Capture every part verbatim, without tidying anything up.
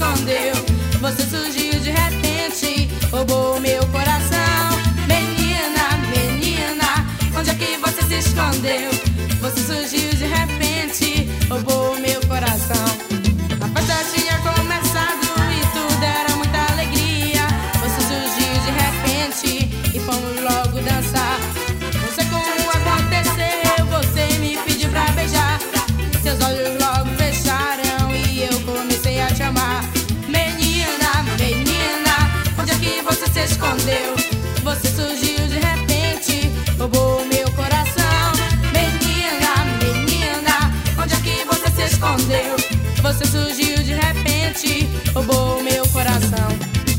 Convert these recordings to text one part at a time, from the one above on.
escondeu. Você surgiu de repente, roubou meu coração. Menina, menina, onde é que você se escondeu? Você surgiu de repente, roubou meu coração. A festa tinha começado e tudo era muita alegria. Você surgiu de repente e fomos logo dançar. Não sei como aconteceu, você me pediu pra beijar. Seus olhos logo fecharam e eu comecei a te amar. Menina, menina, onde é que você se escondeu? Você surgiu de repente, roubou meu coração. Menina, menina, onde é que você se escondeu? Você surgiu de repente, roubou meu coração.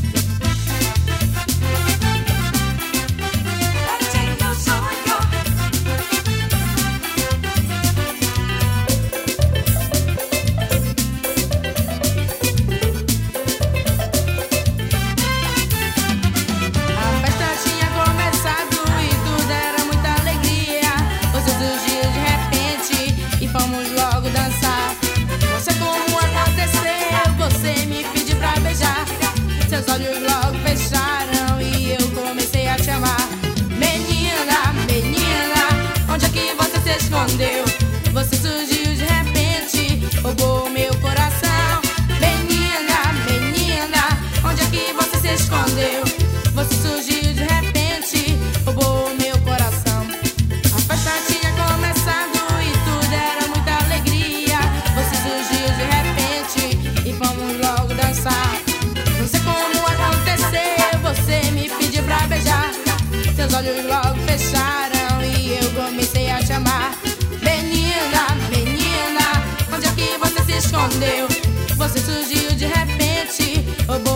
Seus olhos logo fecharam e eu comecei a te amar. Menina, menina, onde é que você se escondeu? Você surgiu de repente, roubou meu coração. Menina, menina, onde é que você se escondeu? Você surgiu de repente, roubou meu coração. A festa tinha começado e tudo era muita alegria. Você surgiu de repente e fomos logo dançar. Não sei como aconteceu, você me pediu pra beijar. Seus olhos logo fecharam e eu comecei a te amar. Menina, menina, onde é que você se escondeu? Você surgiu de repente, roubou